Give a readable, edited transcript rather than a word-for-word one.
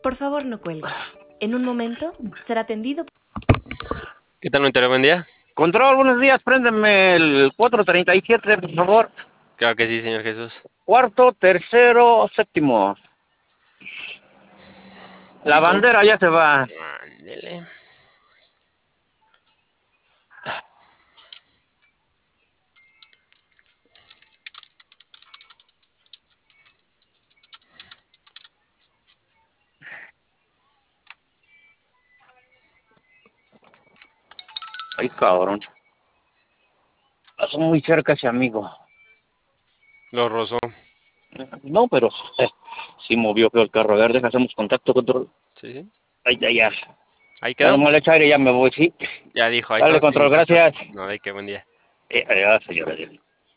Por favor, no cuelgue. En un momento será atendido. ¿Qué tal, Monterrey? Buen día. Control, buenos días, préndeme el 437, por favor. Claro que sí, señor Jesús. Cuarto, tercero, séptimo. La bandera ya se va. Ándele. Ay, cabrón. Pasó muy cerca ese amigo. Lo rozó. No, pero sí movió feo el carro. A ver, hacemos contacto, control. Sí, sí. Ay, ya, ya. Ahí Ya quedó. no me le echa aire, ya me voy, sí. Ya dijo, ahí Dale, estamos, control, muchacho. gracias. No, de qué buen día. Adiós, señora.